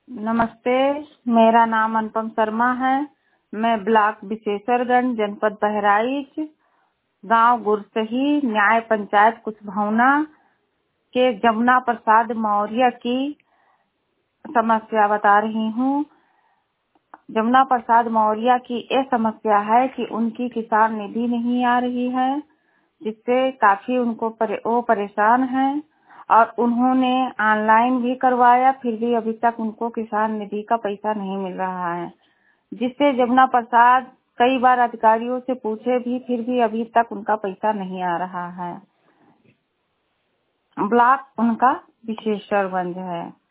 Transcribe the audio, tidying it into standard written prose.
नमस्ते, मेरा नाम अनुपम शर्मा है। मैं ब्लॉक विशेषरगंज, जनपद बहराइच, गांव गुरसही, न्याय पंचायत कुशभावना के जमुना प्रसाद मौर्य की समस्या बता रही हूँ। जमुना प्रसाद मौर्य की यह समस्या है कि उनकी किसान निधि नहीं आ रही है, जिससे काफी उनको वो परेशान हैं और उन्होंने ऑनलाइन भी करवाया, फिर भी अभी तक उनको किसान निधि का पैसा नहीं मिल रहा है, जिससे जमुना प्रसाद कई बार अधिकारियों से पूछे भी, फिर भी अभी तक उनका पैसा नहीं आ रहा है। ब्लॉक उनका विशेषरगंज है।